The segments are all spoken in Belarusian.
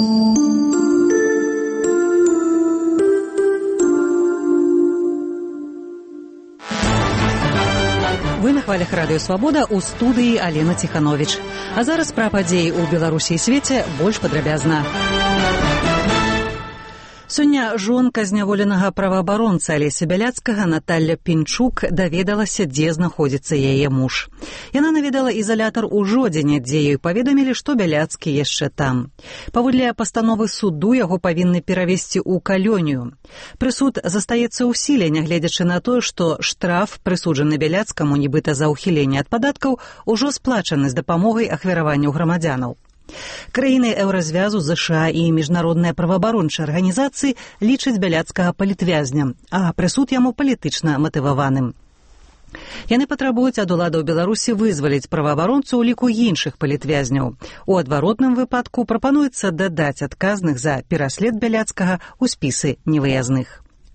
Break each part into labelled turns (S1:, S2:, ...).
S1: Вы на хвалях Радыё Свабода, у студыі Алена Ціхановіч. А зараз пра падзеі ў Беларусі і свеце больш падрабязна. Сёння жонка зняволенага праваабаронца Алеся Бяляцкага Наталля Пінчук даведалася, дзе знаходзіцца яе муж. Яна наведала ізалятар у Жодзіне, дзе ёй паведамілі, што Бяляцкі яшчэ там. Паводле пастановы суду яго павінны перавесці ў калонію. Прысуд застаецца ў сіле, нягледзячы на тое, што штраф, прысуджаны Бяляцкаму нібыта за ўхіленне ад падаткаў, ужо сплачаны з дапамогай ахвяраванняў грамадзянаў. Краіны еўразвязу, ЗША і міжнародныя праваабарончыя арганізацыі лічаць Бяляцкага палітвязням, а прысуд яму палітычна матываваным. Яны патрабуюць ад уладаў Беларусі вызваліць праваабаронцу ў ліку іншых палітвязняў. У адваротным выпадку прапануецца дадаць адказных за пераслед Бяляцкага ў спісы невыязных.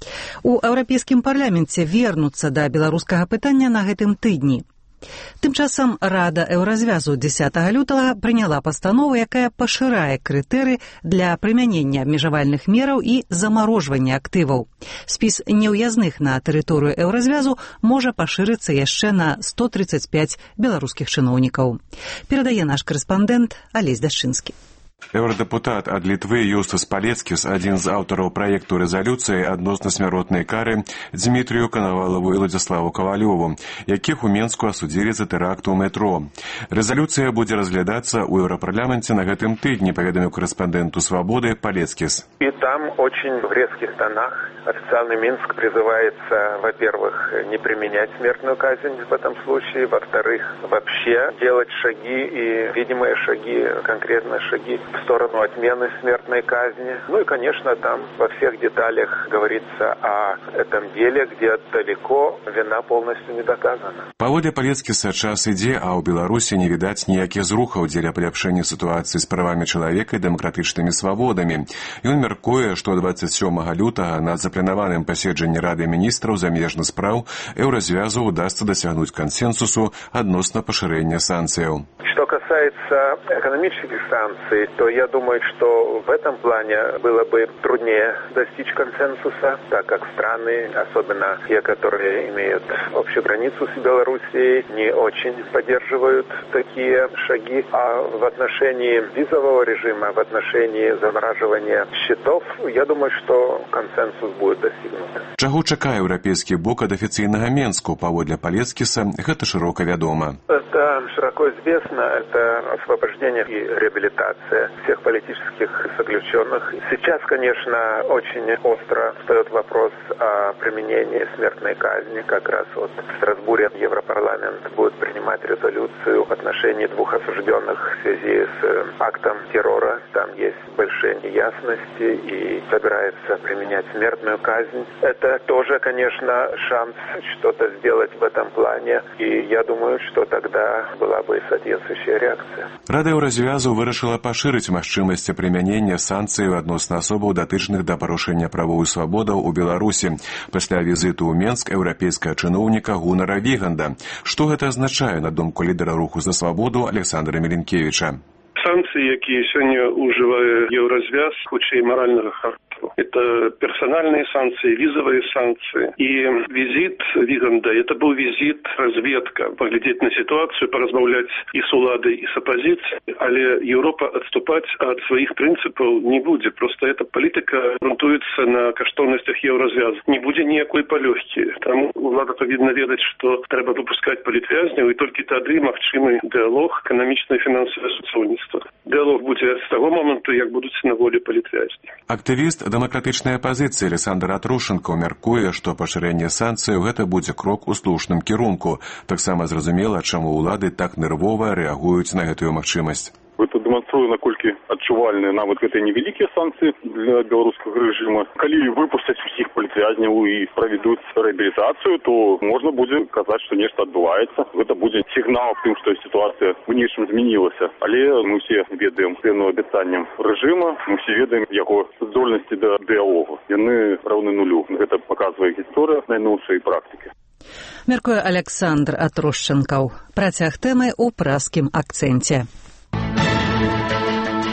S1: У Еўрапейскім парламенце вернуцца да беларускага пытання на гэтым тыдні. Тым часам Рада еўразвязу 10 лютага прыняла пастанову, якая пашырае крытэры для прымянення абмежавальных мераў і замарожвання актываў. Спіс неўязных на тэрыторыю еўразвязу можа пашырыцца яшчэ на 135 беларускіх чыноўнікаў. Перадае наш карэспандэнт Алесь Дашчынскі.
S2: Еўрадэпутат ад Літвы Юстас Палецкіс, адзін з аўтараў праекту рэзалюцыі адносна смяротнай кары Дзмітрыю Канавалаву і Владзіславу Кавалёву, якіх у Менску асудзілі за тэракт у метро. Рэзалюцыя будзе разглядацца ў Еўрапарламенце на гэтым тыдні, паведаміў корэспандэнту «Свободы» Палецкіс.
S3: И там очень в резких тонах официальный Минск призывается, во-первых, не применять смертную казнь в этом случае, во-вторых, вообще делать шаги и видимые шаги, конкретные шаги в сторону отмены смертной казни. Ну и, конечно, там во всех деталях говорится о этом деле, где далеко вина полностью не доказана.
S2: Паводле Палецкіса час ідзе, а ў Беларусі не відаць ніякіх зрухаў дзеля паляпшэння сітуацыі з правамі чалавека і дэмакратычнымі свабодамі. Ён мяркуе, што 27 лютага на запланаваным паседжанні Рады міністраў замежных спраў еўразвязу удасца дасягнуць кансенсусу адносна пашырэння санкцыяў.
S3: Что касается экономических санкций, то я думаю, что в этом плане было бы труднее достичь консенсуса, так как страны, особенно те, которые имеют общую границу с Белоруссией, не очень поддерживают такие шаги. А в отношении визового режима, в отношении замораживания счетов, я думаю, что консенсус будет достигнут.
S2: Чаго чакае еўрапейскі бок ад афіцыйнага Менску? Паводле Палецкіса, гэта шырока вядома.
S3: Это широко известно, это освобождение и реабилитация всех политических заключенных. Сейчас, конечно, очень остро встает вопрос о применении смертной казни. Как раз вот в Страсбурге Европарламент будет принимать резолюцию в отношении двух осужденных в связи с актом террора. Там есть большие неясности и собирается применять смертную казнь. Это тоже, конечно, шанс что-то сделать в этом плане. И я думаю, что тогда была бы соответствующая реакция.
S2: Рада еўразвязу вырашыла пашырыць магчымасці прымянення санкцый адносна асобаў, датычных да парушэння правоў і свабодаў у Беларусі пасля візіту ў Менск еўрапейскага чыноўніка Гунара Віганда. Што гэта азначае, на думку лідара руху за свабоду Александра Меленкевіча?
S4: Санкцыі, якія сёння ўжывае еўразвяз, хутчэй маральнага характару. Это персональные санкции, визовые санкции. И визит Виганда, это был визит разведка, поглядеть на ситуацию, поразмаўляць и с уладой, и с оппозицией. Але Европа отступать от своих принципов не будет. Просто эта политика грунтуется на каштоўнасцях еўразвязу. Не будет никакой полегки. Там улада повинна ведать, что треба выпускать палітвязняў, и только тады магчымы диалог, экономичное и финансовое супрацоўніцтва. Диалог будет с того момента, як будуць на волі палітвязні.
S2: Актывіст дэмакратычнай апазіцыі Александр Атрушенко мяркуе, што пашырэнне санкцыяў гэта будзе крок у слушным кірунку. Таксама зразумела, чаму ўлады так нервова рэагуюць на гэтую магчымасць.
S5: Это дэманструе, наколькі адчувальныя нават гэтыя невялікія санкцыі для беларускага рэжыма. Калі выпусцяць усіх палітвязняў і правядуць рэабілітацыю, то можна будзе казаць, што нешта адбываецца. Гэта будзе сігнал тым, што сітуацыя ў нечым змянілася. Але мы ўсе ведаем пэўным абяцанням рэжыма, мы ўсе ведаем яго здольнасці да дыялогу. Яны раўны нулю. Гэта паказвае гісторыя найноўшай практыкі.
S1: Мяркуе Александр Атрушчанкаў. Працяг тэмы ў праскім акцэнце.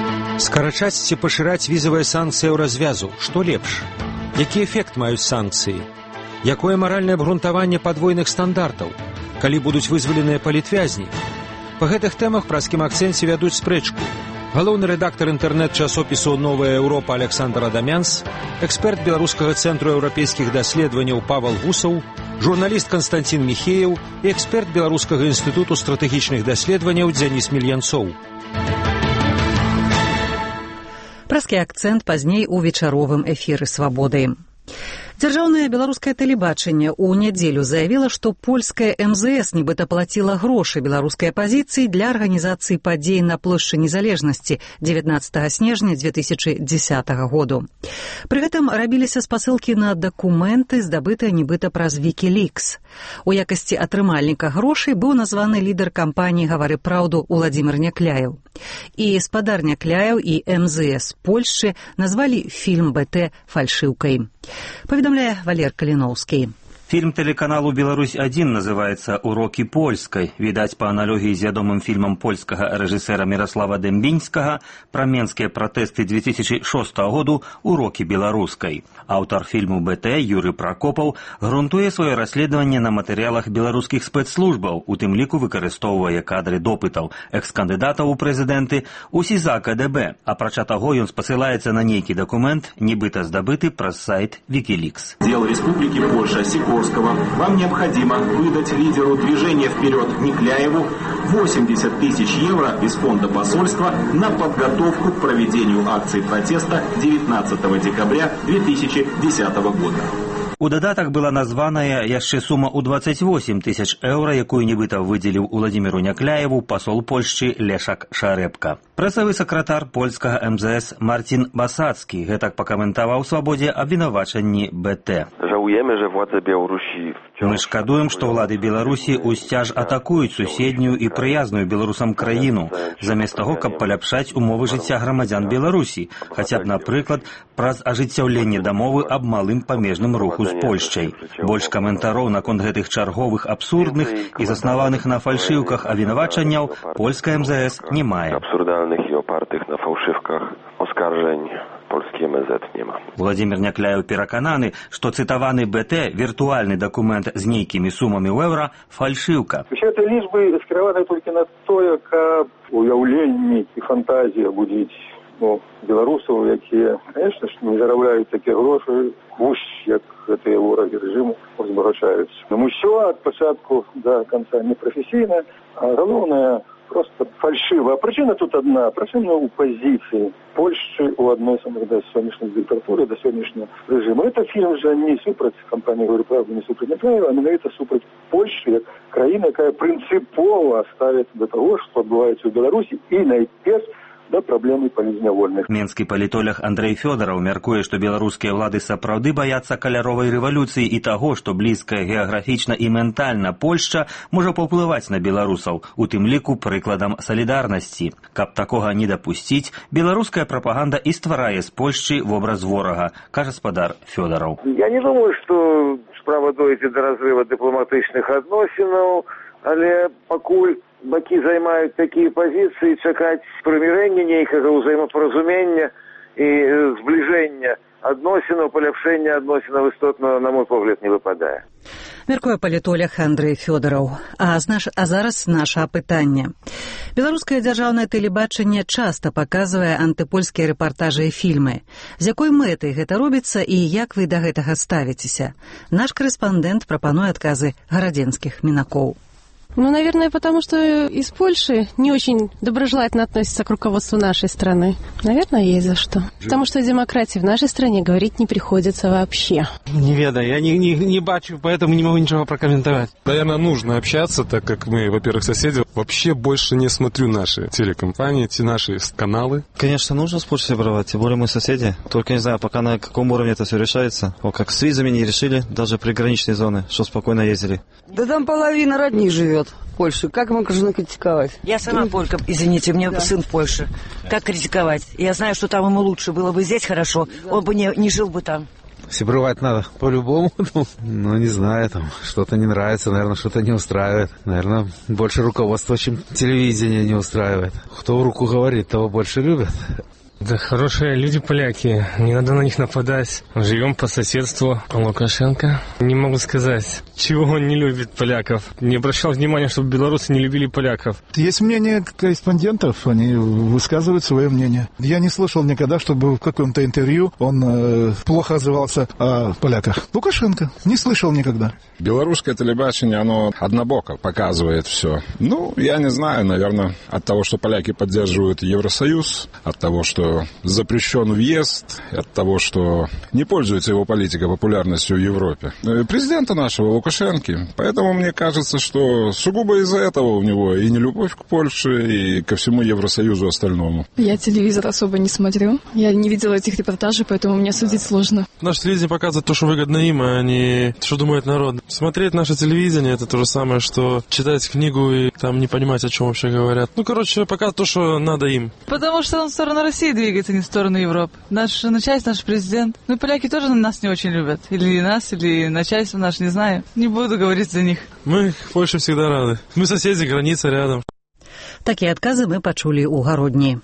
S6: Скарачаць ці пашыраць візавыя санкцыі ў развязу. Што лепш? Які эфект маюць санкцыі? Якое маральнае абгрунтаванне падвойных стандартаў? Калі будуць вызваленыя палітвязні? Па гэтых тэмах праз Кім-акцэнце вядуць спрэчку. Галоўны рэдактар інтэрнэт-часопісу «Новая Еўропа» Александр Адамянс, эксперт Беларускага цэнтру еўрапейскіх даследаванняў Павал Гусаў, журналіст Константин Михеев і эксперт Беларускага інстытуту стратэгічных даследаванняў Дзяніс Мільянцоў.
S1: Праскі акцэнт пазней у вечаровым эфіры «Свабоды». Дзяржаўнае беларускае тэлебачанне ў нядзелю заявіла, што польскае МЗС нібыта плаціла грошы беларускай апазіцыі для арганізацыі падзей на плошчы Незалежнасці 19 снежня 2010 году. Пры гэтым рабіліся спасылкі на дакументы, здабытыя нібыта праз Wikileaks. У якасці атрымальніка грошай быў названы лідар кампаніі «Гавары праўду» Уладзімір Някляеў. І спадар Някляеў і МЗС Польшчы назвалі фільм БТ фальшыўкай. Поведомляет Валер Калиновский.
S7: Фильм телеканалу «Беларусь-1» называется «Уроки польской». Видать, по аналогии с вядомым фильмом польского режиссера Мирослава Дембинского про менские протесты 2006 года «Уроки белорусской». Автор фильму «БТ» Юрий Прокопов грунтуе свое расследование на материалах белорусских спецслужбов, у тым ліку выкарыстоўвае кадры допытаў экс-кандыдатаў у прэзідэнты у СІЗА КДБ. Апрача таго, ён спасылаецца на нейкі документ, нібыта здабыты праз сайт Wikileaks.
S8: Дело Республики Польша Сикорского. Вам необходимо выдать лидеру движения «Вперед» Някляеву 80 тысяч евро из фонда посольства на подготовку к проведению акции протеста 19 декабря 2010 года.
S7: У дадатак была названая яшчэ сума ў 28 тысяч еўра, якую нібыта выдзеліў Уладзіміру Някляеву пасол Польшчы Лешак Шарэбка. Прэсавы сакратар польскага МЗС Марцін Басацкі гэтак пакаментаваў «Свабодзе» абвінавачанні БТ. Мы шкадуем, што ўлады Беларусі ўсцяж атакуюць суседнюю і прыязную беларусам краіну, замест таго, каб паляпшаць умовы жыцця грамадзян Беларусі, хаця б, напрыклад, праз ажыццяўленне дамовы аб малым памежным руху з Польшчай. Больш каментароў наконт гэтых чарговых абсурдных і заснаваных на фальшыўках абвінавачанняў польская МЗС не мае.
S9: Абсурдальных і опартых на фалшывках оскаржень польскі МЗС няма.
S7: Уладзімір Някляеў перакананы, што цытаваны БТ віртуальны дакумент з нейкімі сумамі ў еўра фальшыўка.
S10: Усе гэта лічбы скіраваны толькі на тое, каб уяўленні і фантазія будзіць беларусаў, якія, конечно ж, не зарабляюць такія грошы, вось як гэтыя ворагі рэжыму узбагачаюцца. Нам усё ад пачатку да канца непрафесійна, а галоўнае просто фальшиво. А причина тут одна. Причина у позиции Польши у адносинах до сённяшняй диктатуры, до сённяшняга режима. Это фильм же не супраць кампании «Говорю правду», не супраць Някляева, а менавіта супраць Польши, як краіна, якая принципово ставит до того, что адбываецца ў Беларусі, і найперш да праблемы палізнявольных.
S7: Менскі палітолог Андрэй Фёдараў мяркуе, што беларускія ўлады сапраўды баяцца каляровай рэвалюцыі і таго, што блізкая геаграфічна і ментальна Польшча можа паўплываць на беларусаў, у тым ліку прыкладам салідарнасці. Каб такога не дапусціць, беларуская прапаганда і стварае з Польшчы вобраз ворага, кажа спадар Фёдараў.
S3: Я не думаю, што справа дойдзе да разрыва дыпламатычных адносінаў, але пакуль бакі займаюць такія пазіцыі, чакаць прымірэння нейкага ўзаемапаразумення і збліжэння адносінаў, паляпшэння адносінаў істотна, на мой погляд, не выпадае.
S1: Мяркуе палітолог Андрэй Фёдараў. А зараз наша апытанне. Беларускае дзяржаўнае тэлебачанне часта паказвае антыпольскія рэпартажы і фільмы. З якой мэтай гэта робіцца і як вы да гэтага ставіцеся? Наш корэспандэнт прапануе адказы гарадзенскіх мінакоў.
S11: Наверное, потому что из Польши не очень доброжелательно относятся к руководству нашей страны. Наверное, есть за что. Потому что о демократии в нашей стране говорить не приходится вообще.
S12: Не ведаю, я не бачу, поэтому не могу ничего прокомментовать.
S13: Наверное, нужно общаться, так как мы, во-первых, соседи. Вообще больше не смотрю наши телекомпании, наши каналы.
S14: Конечно, нужно с Польшей воровать, тем более мы соседи. Только не знаю, пока на каком уровне это все решается. Как с визами не решили, даже приграничные зоны, что спокойно ездили.
S15: Да там половина родни живет в Польше. Как мы можно критиковать?
S16: Я сама полька, извините, у меня сын в Польше. Как критиковать? Я знаю, что там ему лучше было бы здесь хорошо, он бы не жил бы там.
S17: Сябровать надо по-любому. Ну, не знаю, там что-то не нравится, наверное, что-то не устраивает. Наверное, больше руководство, чем телевидение не устраивает. Кто в руку говорит, того больше любят.
S12: Да хорошие люди поляки, не надо на них нападать. Живем по соседству. Лукашенко. Не могу сказать, чего он не любит поляков. Не обращал внимания, чтобы белорусы не любили поляков.
S18: Есть мнение корреспондентов, они высказывают свое мнение. Я не слышал никогда, чтобы в каком-то интервью он плохо отзывался о поляках. Лукашенко. Не слышал никогда.
S19: Белорусское телебачение, оно однобоко показывает все. Ну, я не знаю, наверное, от того, что поляки поддерживают Евросоюз, от того, что запрещен въезд, от того, что не пользуется его политика популярностью в Европе. Президента нашего, Лукашенко. Поэтому мне кажется, что сугубо из-за этого у него и нелюбовь к Польше, и ко всему Евросоюзу остальному.
S20: Я телевизор особо не смотрю. Я не видела этих репортажей, поэтому мне судить сложно.
S13: Наше телевидение показывает то, что выгодно им, а не то, что думает народ. Смотреть наше телевидение — это то же самое, что читать книгу и там не понимать, о чем вообще говорят. Ну, короче, показывает то, что надо им.
S21: Потому что он в сторону России двигается, не в сторону Европы. Наш начальник, наш президент. Ну, и поляки тоже нас не очень любят. Или нас, или начальство наше, не знаю. Не буду говорить за них.
S13: Мы в Польше всегда рады. Мы соседи, граница рядом.
S1: Такие отказы мы почули у Гародні.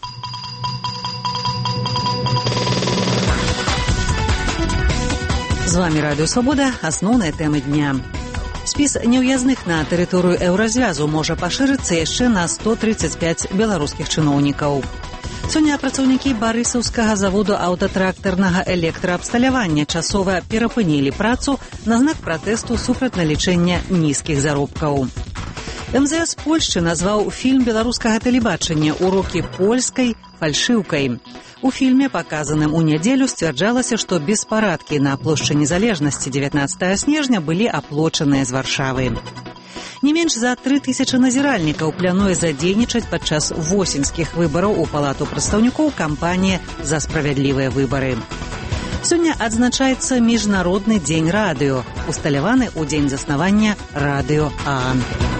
S1: З вами Радіо Свобода. Асноўныя тэмы дня. Спіс неўязных на тэрыторыю еўразвязу можа пашырыцца яшчэ на 135 беларускіх чыноўнікаў. Сёння працаўнікі барысаўскага заводу аўтатрактарнага электраабсталявання часова перапынілі працу на знак пратэсту супраць налічэння нізкіх заробкаў. МЗС Польшчы назваў фільм беларускага тэлебачання «Урокі польскай» фальшыўкай. У фільме, паказаным у нядзелю, сцвярджалася, што беспарадкі на плошчы Незалежнасці 19 снежня былі аплочаныя з Варшавы. Не менш за 3000 назіральнікаў плануе задзейнічаць падчас восеньскіх выбараў у Палату прадстаўнікоў кампанія «За справядлівыя выбары». Сёння адзначаецца Міжнародны дзень радыё, усталяваны ў дзень заснавання радыё ААН.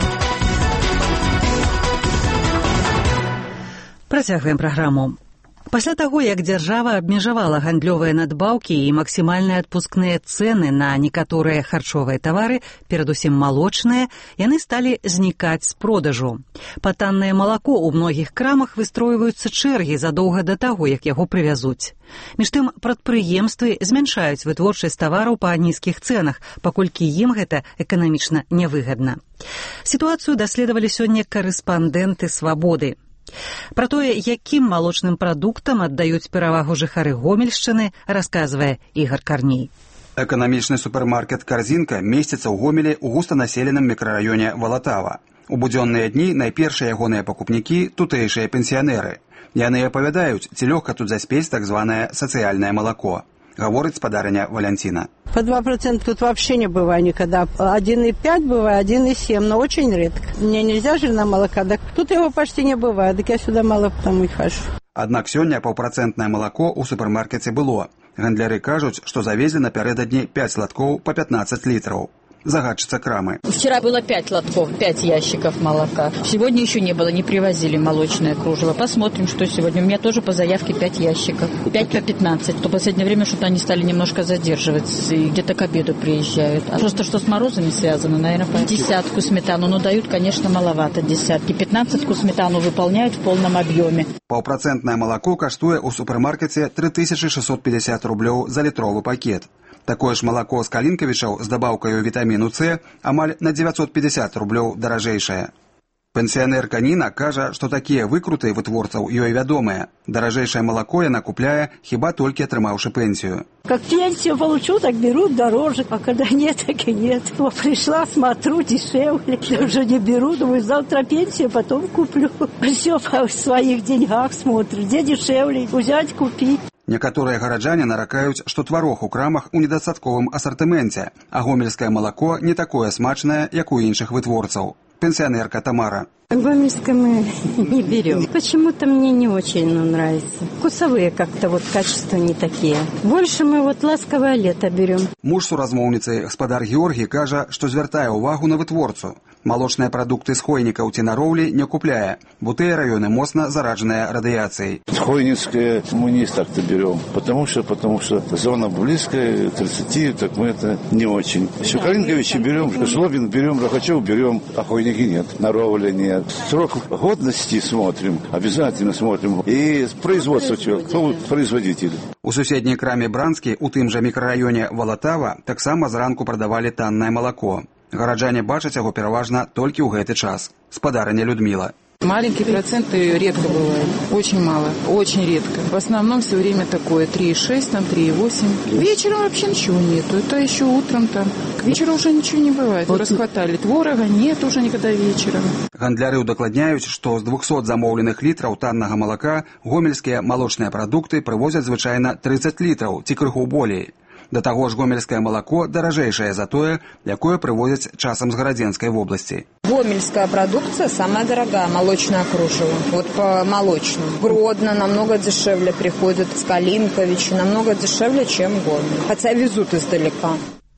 S1: Працягваем праграму. Пасля таго, як дзяржава абмежавала гандлёвыя надбаўкі і максімальныя адпускныя цэны на некаторыя харчовыя тавары, перадусім малочныя, яны сталі знікаць з продажу. Па таннае малако ў многіх крамах выстройваюцца чэргі задоўга да таго, як яго прывязуць. Між тым, прадпрыемствы змяншаюць вытворчасць тавараў па нізкіх цэнах, паколькі ім гэта эканамічна нявыгадна. Сітуацыю даследавалі сёння корэспандэнты «Свабоды». Пра тое, якім малочным прадуктам аддаюць перавагу жыхары Гомельшчыны, расказвае Ігар Карней.
S22: Эканамічны супермаркет «Карзінка» месціцца ў Гомелі ў густанаселеным мікрараёне Валатава. У будзённыя дні найпершыя ягоныя пакупнікі – тутэйшыя пенсіянеры. Яны апавядаюць, ці лёгка тут заспець так званае сацыяльнае малако. Говорит спадарыня Валентина.
S23: По 2% тут вообще не бывает никогда. 1,5 бывает, 1,7, но очень редко. Мне нельзя же на молока, так тут его почти не бывает, так я сюда мало потому и хожу.
S22: Аднак сёння паўпрацэнтнае малако ў супермаркеце было. Гандляры кажуць, што завезли напярэдадні 5 лотков по 15 литров. Загадчица крамы.
S24: Вчера было 5 лотков, 5 ящиков молока. Сегодня еще не было, не привозили молочное кружево. Посмотрим, что сегодня. У меня тоже по заявке 5 ящиков. 5 по 15. То в последнее время что-то они стали немножко задерживаться и где-то к обеду приезжают. А просто что с морозами связано, наверное, по 10 сметану. Но дают, конечно, маловато десятки. 15 сметану выполняют в полном объеме.
S22: Паўпрацэнтнае малако каштуе ў супермаркеце 3650 рублёў за літровы пакет. Такое ж малако з Калінкавічаў з дабаўкаю вітаміну С амаль на 950 рублёў даражэйшае. Пенсіянерка Ніна кажа, што такія выкруты вытворцаў ёй вядомыя. Даражэйшае малако яна купляе, хіба толькі атрымаўшы пенсію.
S23: Как пенсию получу, так берут дороже, а когда нет, так и нет. Вот пришла, смотрю, дешевле, уже не беру, думаю, завтра пенсию, потом куплю. Все по своих деньгах смотрю, где дешевле, взять, купить.
S22: Некаторыя гараджане наракаюць, што тварог у крамах у недастатковым асартыменце, а гомельскае малако не такое смачнае, як у іншых вытворцаў. Пенсионерка Тамара.
S23: Гомельское мы не берем. Почему-то мне не очень нравится. Вкусовые как-то вот качества не такие. Больше мы вот ласковое лето берем.
S22: Муж суразмоўніцы гаспадар Георгий кажа, што звяртае ўвагу на вытворцу. Малочныя прадукты з хойнікаў ці нароўлі не купляе, бо тыя раёны моцна заражаныя радыяцыяй.
S2: Хойницкое мы не так-то берем, потому что зона близкая, 30, так мы это не очень. Еще Калинковичи берем, Жлобин берем, Рахачев берем, а хойники нет, наровля нет. Срок годности смотрим, обязательно смотрим. И производство человека, кто производитель.
S22: У суседняй краме Бранскі, у тым жа мікрараёне Валатава, таксама зранку прадавалі таннае малако. Гараджане бачаць яго пераважна толькі ў гэты час. Спадарыня Людмила.
S4: Маленькие проценты редко бывают, очень мало, очень редко. В основном все время такое 3,6, там 3,8. Вечером вообще ничего нету, это еще утром там. К вечеру уже ничего не бывает. Расхватали творога, нет уже никогда вечером.
S22: Гандляры удакладняюць, што з 200 замоўленых літраў таннага малака гомельскія малочныя прадукты прывозяць звычайна 30 літраў ці крыху болей. Да таго ж гомельскае малако даражэйшае за тое, якое прывозяць часам з Гарадзенскай вобласці.
S5: Гомельская продукция самая дорогая, молочное кружево. Вот по молочному. Гродно намного дешевле приходит, с Калинковича намного дешевле, чем Гомель. Хотя везут издалека.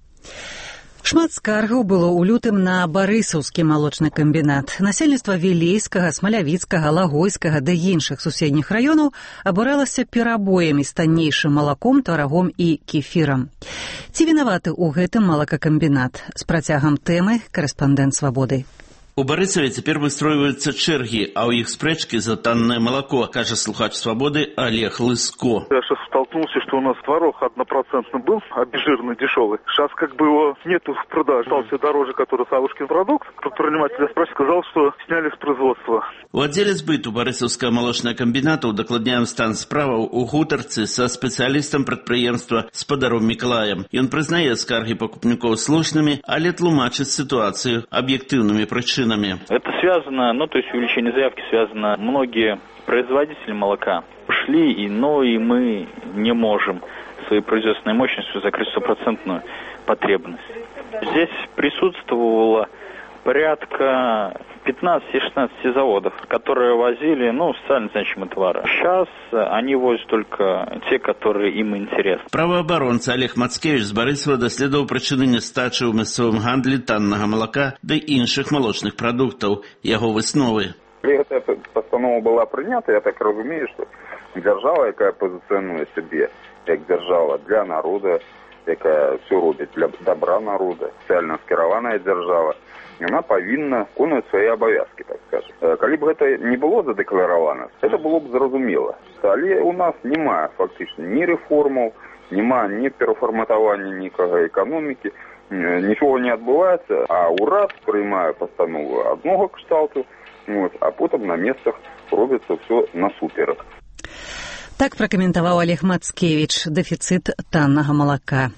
S1: Шмат скаргаў было ў лютым на Барысаўскі малочны камбінат. Насельніцтва Вілейскага, Смалявіцкага, Лагойскага ды іншых суседніх раёнаў абуралася перабоямі з таннейшым малаком, тварагом і кефірам. Ці вінаваты ў гэтым малакакамбінат? З працягам тэмы карэспандэнт «Свабоды».
S6: У Барысаве цяпер выстройваюцца чэргі, а ў іх спрэчкі за таннае малако, кажа слухач «Свободы» Олег Лыско.
S25: Я сейчас столкнулся, что у нас творог 1% был, обезжиренный, дешевый. Сейчас как бы его нету в продаже. Стал все дороже, который Савушкин продукт. Предприниматель спросил, сказал, что сняли с производства.
S6: У аддзеле збыту Барысаўскага малочнага камбіната удакладняем стан справаў у гутарцы са спецыялістам прадпрыемства спадаром Мікалаем. Ён прызнае скаргі пакупнікоў слушнымі, але тлумачыць сітуацыю аб'ектыўнымі прычынамі.
S26: Это связано, то есть увеличение заявки связано. Многие производители молока ушли, и мы не можем своей производственной мощностью закрыть 100% потребность. Здесь присутствовало порядка 15-16 заводов, которые возили, социально значимые товары. Сейчас они возят только те, которые им интересны.
S6: Праваабаронца Олег Мацкевич з Барысава даследаваў прычыны нястачы ў мясцовым гандлі таннага малака ды іншых малочных прадуктаў, яго высновы.
S27: Эта постанова была принята, я так разумею, что держава, якая позиционує себе як держава для народа, якая все робить для добра народа, социально скіраваная держава, она повинна виконувати свої обов'язки, так скажем. Коли б це не було задекларовано, це було б зрозуміло. Але у нас немає фактично ні реформів, немає ні переформатування ніякої економіки, нічого не відбувається, а УРАД приймає постанову одного кшталту, а потім на місцях робиться все насуперек.
S1: Так прокоментовал Олег Мацкевич дефицит таннага молока.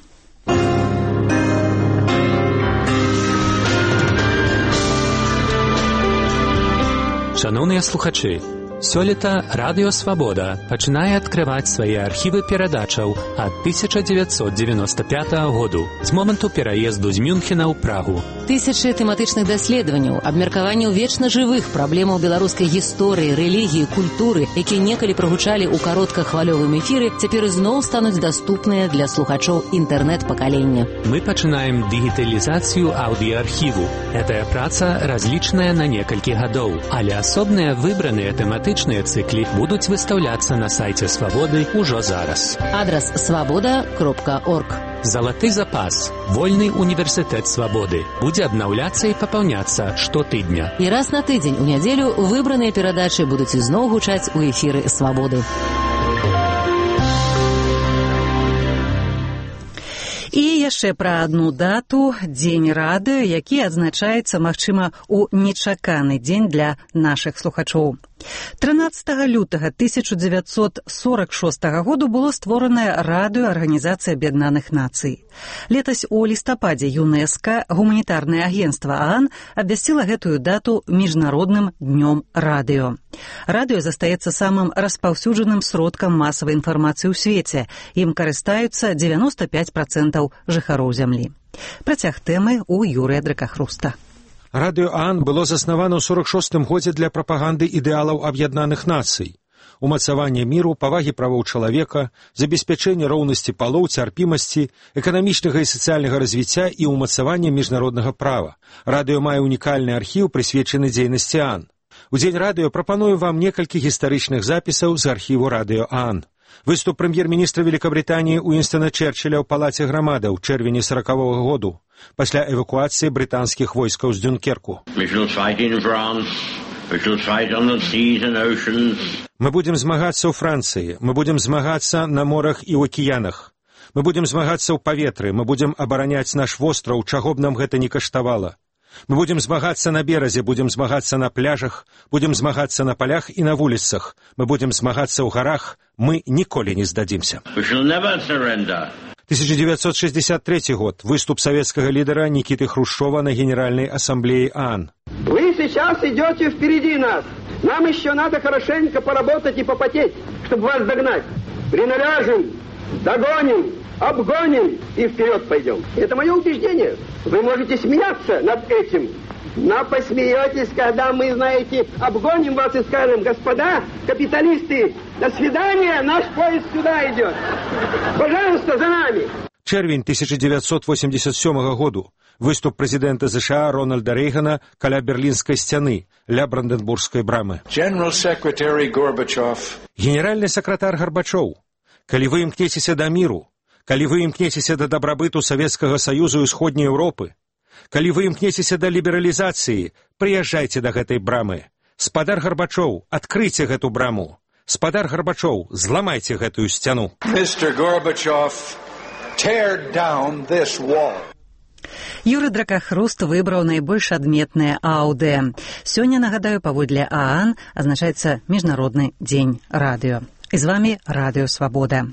S28: Шановныя слухачы, сёлета Радыё Свабода пачынае адкрываць свае архівы перадачаў ад 1995 году, з моманту пераезду з Мюнхена ў Прагу.
S29: Тысячы тэматычных даследаванняў, абмеркаванняў вечна жывых праблемаў беларускай гісторыі, рэлігіі, культуры, якія некалі прагучалі ў кароткахвалёвым эфіры, цяпер зноў стануць даступныя для слухачоў інтэрнэт-пакалення.
S28: Мы пачынаем дыгіталізацыю аўдыаархіву. Гэтая праца разлічаная на некалькі гадоў, але асобныя выбраныя тэматычныя цыклі будуць выстаўляцца на сайце Свабоды ўжо зараз.
S29: Адрас свабода.орг.
S28: Залаты запас. Вольны універсітэт Свабоды. Будзе абнаўляцца і папаўняцца штотыдня.
S29: І раз на тыдзень у нядзелю выбраныя перадачы будуць ізноў гучаць у эфіры Свабоды.
S1: І яшчэ пра адну дату, Дзень радыё, які адзначаецца, магчыма, у нечаканы дзень для нашых слухачоў. 13 лютага 1946 году было створаная радыёарганізацыя Аб'яднаных Нацый. Летась у лістападзе ЮНЕСКО гуманітарнае агенцтва ААН абвясціла гэтую дату міжнародным днём радыё. Радыё застаецца самым распаўсюджаным сродкам масавай інфармацыі ў свеце. Ім карыстаюцца 95% жыхароў зямлі. Працяг тэмы у Юрыя Дракахруста.
S30: Радыё ААН было заснавана ў 46-м годзе для прапаганды ідэалаў Аб'яднаных Нацый.
S3: умацавання міру, павагі правоў чалавека, забеспячэння роўнасці палоў, цярпімасці, эканамічнага і сацыяльнага развіцця і умацавання міжнароднага права. Радыё мае унікальны архіў, прысвечаны дзейнасці ААН. У дзень радыё прапаную вам некалькі гістарычных запісаў з архіву радыё ААН. Выступ прэм'ер-міністра Великабрытаніі Уінстона Чэрчылля ў палаце грамады ў чэрвені 40-го году, пасля эвакуацыі брытанскіх войскаў з Дюнкерку. Мы будем змагацца ў Францыі, мы будем змагацца на морах і ў акіянах. Мы будем змагацца ў паветры, мы будем абараняць наш востраў, чаго б нам гэта не каштавала. Мы будем змагацца на беразе, будем змагацца на пляжах, будем змагацца на палях і на вуліцах. Мы будем змагацца ў гарах, мы ніколі не здадзімся. 1963 год. Выступ советского лидера Никиты Хрущева на Генеральной ассамблее ААН.
S7: Вы сейчас идете впереди нас. Нам еще надо хорошенько поработать и попотеть, чтобы вас догнать. Приналяжем, догоним, обгоним и вперед пойдем. Это мое убеждение. Вы можете смеяться над этим, но посмеетесь, когда мы, знаете, обгоним вас и скажем: господа капиталисты, до свидания, наш поезд сюда идет. Пожалуйста, за нами.
S3: Чэрвень 1987 году. Выступ прэзідэнта США Рональда Рэйгана каля Берлінскай сцяны, ля Бранденбургскай брамы. Генеральны сакратар Гарбачоў, калі вы імкнецеся да міру, калі вы імкнецеся да дабрабыту Савецкага Саюзу і Усходняй Еўропы, калі вы імкнецеся да лібералізацыі, прыязджайце да гэтай брамы. Спадар Гарбачоў, адкрыйце гэту браму. Спадар Гарбачоў, зламайце гэтую сцяну.
S8: Mr. Gorbachev, tear down this wall.
S1: Юры Дракахруст выбраў найбольш адметнае АУД. Сёння, нагадаю, паводле ААН азначаецца Міжнародны дзень радыё. І з вамі Радыё Свабода.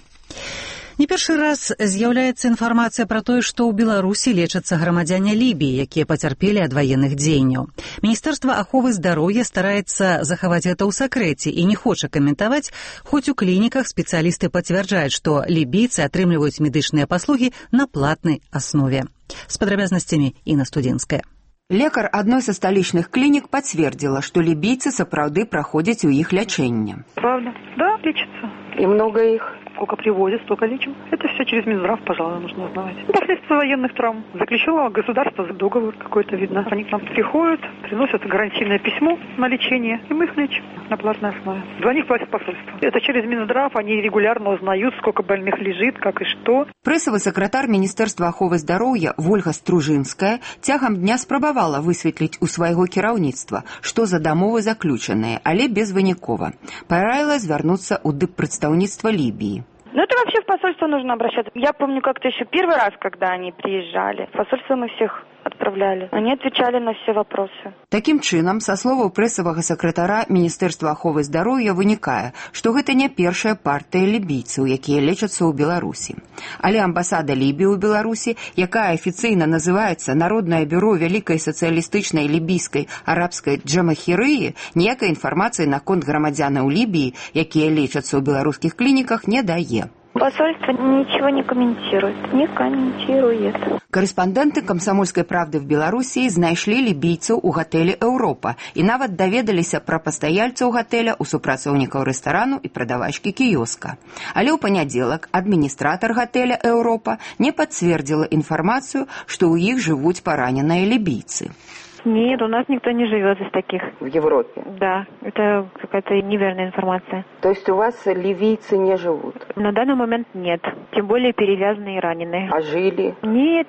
S1: Не першы раз з'яўляецца інфармацыя пра тое, што ў Беларусі лечацца грамадзяне Лібіі, якія пацярпелі ад ваенных дзеянняў. Міністэрства аховы здароўя стараецца захаваць гэта ў сакрэце і не хоча каментаваць, хоць у клініках спецыялісты пацвярджаюць, што лібійцы атрымліваюць медычныя паслугі на платнай аснове. С падрабязнасцямі Інна Студзенская.
S9: Лекар адной са сталічных клінік пацвердзіла, што лібійцы сапраўды праходзяць у іх лячэнне.
S10: Правда? Да, лечатся. И много их. Сколько привозят, столько лечим. Это все через Минздрав, пожалуй, нужно узнавать. Последствия военных травм. Заключило государство договор какой-то, видно. Они к нам приходят, приносят гарантийное письмо на лечение, и мы их лечим на платной основе. За них платят посольство. Это через Минздрав, они регулярно узнают, сколько больных лежит, как и что.
S9: Прэсавы сакратар Міністэрства аховы здароўя Вольга Стружынская цягам дня спрабавала высветліць у свайго кіраўніцтва, што за дамовы заключаныя, але безвынікова. Параіла звярнуцца ў дыппрадстаўніцтва Лібіі.
S11: Ну, это вообще в посольство нужно обращаться. Я помню как-то еще первый раз, когда они приезжали. В посольство мы всех отправляли. Они отвечали на все вопросы.
S9: Такім чынам, са словаў прэсавага сакратара Міністэрства аховы здароўя вынікае, што гэта не першая партыя лібійцаў, якія лечацца ў Беларусі. Але амбасада Лібіі ў Беларусі, якая афіцыйна называецца Народнае бюро вялікай сацыялістычнай лібійскай арабскай джамахірыі, ніякай інфармацыі наконт грамадзянаў Лібіі, якія лечацца ў беларускіх клініках, не дае.
S11: Посольство ничего не комментирует. Не комментирует.
S9: Корэспандэнты «Камсамольскай правды» в Беларусі знайшлі лібійцаў у гатэлі «Еўропа» і нават даведаліся пра пастаяльцаў гатэля, у супрацоўнікаў рэстарану і прадавачкі кіёска. Але ў панядзелак адміністратар гатэля «Еўропа» не пацвердзіла інфармацыю, што ў іх жывуць параненыя лібійцы.
S11: Нет, у нас никто не живет из таких.
S9: В Европе?
S11: Да, это какая-то неверная информация.
S9: То есть у вас ливийцы не живут?
S11: На данный момент нет. Тем более перевязанные и раненые.
S9: А жили?
S11: Нет.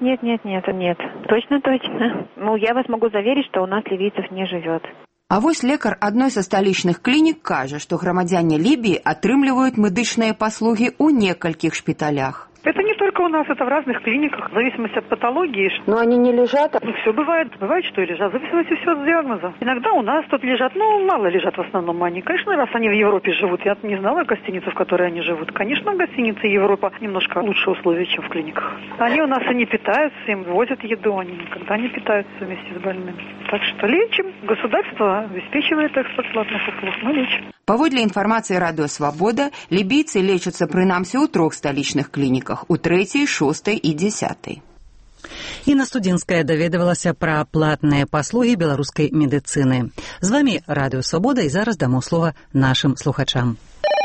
S11: Точно. Ну, я вас могу заверить, что у нас ливийцев не живет.
S9: А вось лекар адной са сталічных клінік кажа, што грамадзяне Лібіі атрымліваюць медычныя паслугі ў некалькіх шпіталях.
S10: Это не только у нас, это в разных клиниках, в зависимости от патологии.
S9: Но они не лежат?
S10: Ну, все бывает. Бывает, что и лежат. В зависимости все от диагноза. Иногда у нас тут лежат, мало лежат в основном они. Конечно, раз они в Европе живут, я не знала гостиницу, в которой они живут. Конечно, в гостинице Европа немножко лучше условия, чем в клиниках. Они у нас и не питаются, им возят еду, они никогда не питаются вместе с больными. Так что лечим. Государство обеспечивает экспорт платных услуг. Мы лечим.
S9: Паводле інфармацыі Радыё Свабода, лібійцы лечацца прынамсі ў 3 сталічных клініках, у 3, 6 і 10.
S1: Інна Студзенская даведавалася пра платныя паслугі беларускай медыцыны. З вамі Радыё Свабода і зараз дамо слова нашым слухачам.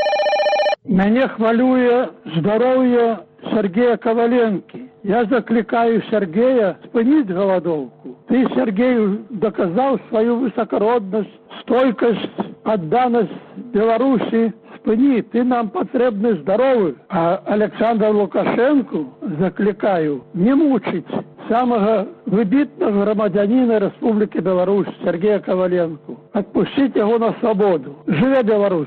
S12: Мяне хвалюе здароўе Сергея Коваленки. Я закликаю Сергея спынить голодовку. Ты, Сергей, доказал свою высокородность, стойкость, отданность Беларуси. Спыни, ты нам потребны здоровы. А Александра Лукашенко закликаю не мучить самого выбитного громадянина Республики Беларусь Сергея Коваленко. Отпустить его на свободу. Живе Беларусь!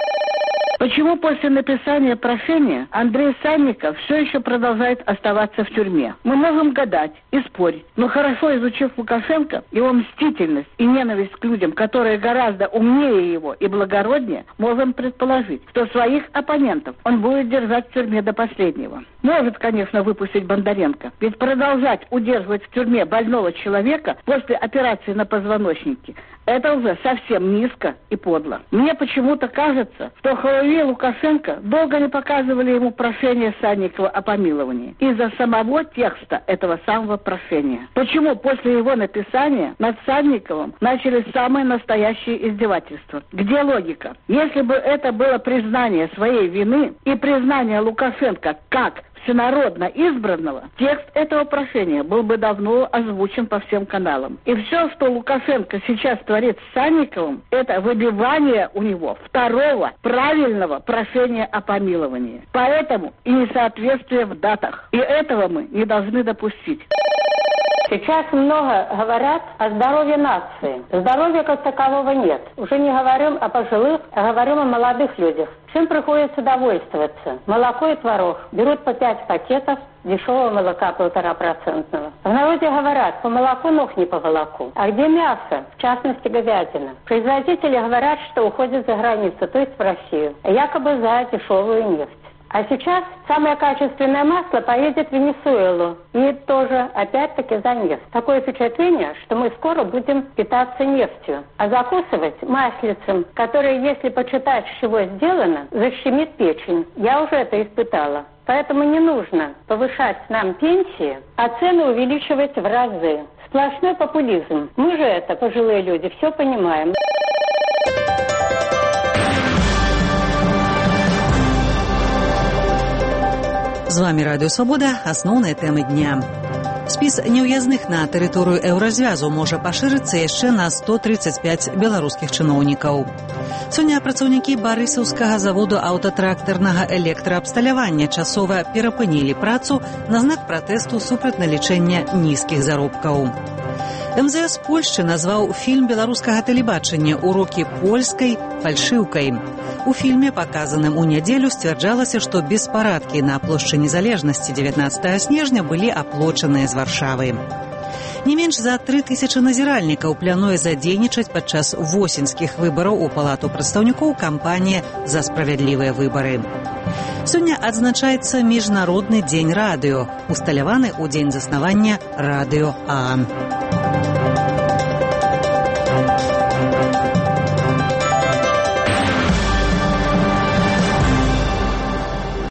S14: Почему после написания прошения Андрей Санников все еще продолжает оставаться в тюрьме? Мы можем гадать и спорить, но хорошо изучив Лукашенко, его мстительность и ненависть к людям, которые гораздо умнее его и благороднее, можем предположить, что своих оппонентов он будет держать в тюрьме до последнего. Может, конечно, выпустить Бондаренко, ведь продолжать удерживать в тюрьме больного человека после операции на позвоночнике – это уже совсем низко и подло. Мне почему-то кажется, что Халавей и Лукашенко долго не показывали ему прошение Санникова о помиловании из-за самого текста этого самого прошения. Почему после его написания над Санниковым начались самые настоящие издевательства? Где логика? Если бы это было признание своей вины и признание Лукашенко как всенародно избранного, текст этого прошения был бы давно озвучен по всем каналам. И все, что Лукашенко сейчас творит с Санниковым, это выбивание у него второго правильного прошения о помиловании. Поэтому и несоответствие в датах. И этого мы не должны допустить.
S15: Сейчас много говорят о здоровье нации. Здоровья как такового нет. Уже не говорим о пожилых, а говорим о молодых людях. Чем приходится довольствоваться? Молоко и творог. Берут по 5 пакетов дешевого молока 1,5%. В народе говорят, по молоку ног не по волоку. А где мясо? В частности, говядина. Производители говорят, что уходят за границу, то есть в Россию. Якобы за дешевую нефть. А сейчас самое качественное масло поедет в Венесуэлу. И тоже, опять-таки, за нефть. Такое впечатление, что мы скоро будем питаться нефтью. А закусывать маслицем, которое, если почитать, с чего сделано, защемит печень. Я уже это испытала. Поэтому не нужно повышать нам пенсии, а цены увеличивать в разы. Сплошной популизм. Мы же это, пожилые люди, все понимаем.
S1: З вами Радіо Свабода. Асноўныя тэмы дня. Спіс неўязных на тэрыторыю еўразвязу можа пашырыцца яшчэ на 135 беларускіх чыноўнікаў. Сёння працаўнікі барысаўскага заводу аўтатрактарнага электраабсталявання часова перапынілі працу на знак пратэсту супраць налічэння нізкіх заробкаў. МЗС Польшчы назваў фільм беларускага тэлебачання «Урокі польскай» фальшыўкай. У фільме, паказаным у нядзелю, сцвярджалася, што беспарадкі на плошчы Незалежнасці 19 снежня былі аплочаныя з Варшавы. Не менш за 3000 назіральнікаў плануе задзейнічаць падчас восеньскіх выбараў у Палату прадстаўнікоў кампанія «За справядлівыя выбары». Сёння адзначаецца Міжнародны дзень радыё, усталяваны ў дзень заснавання радыё АА.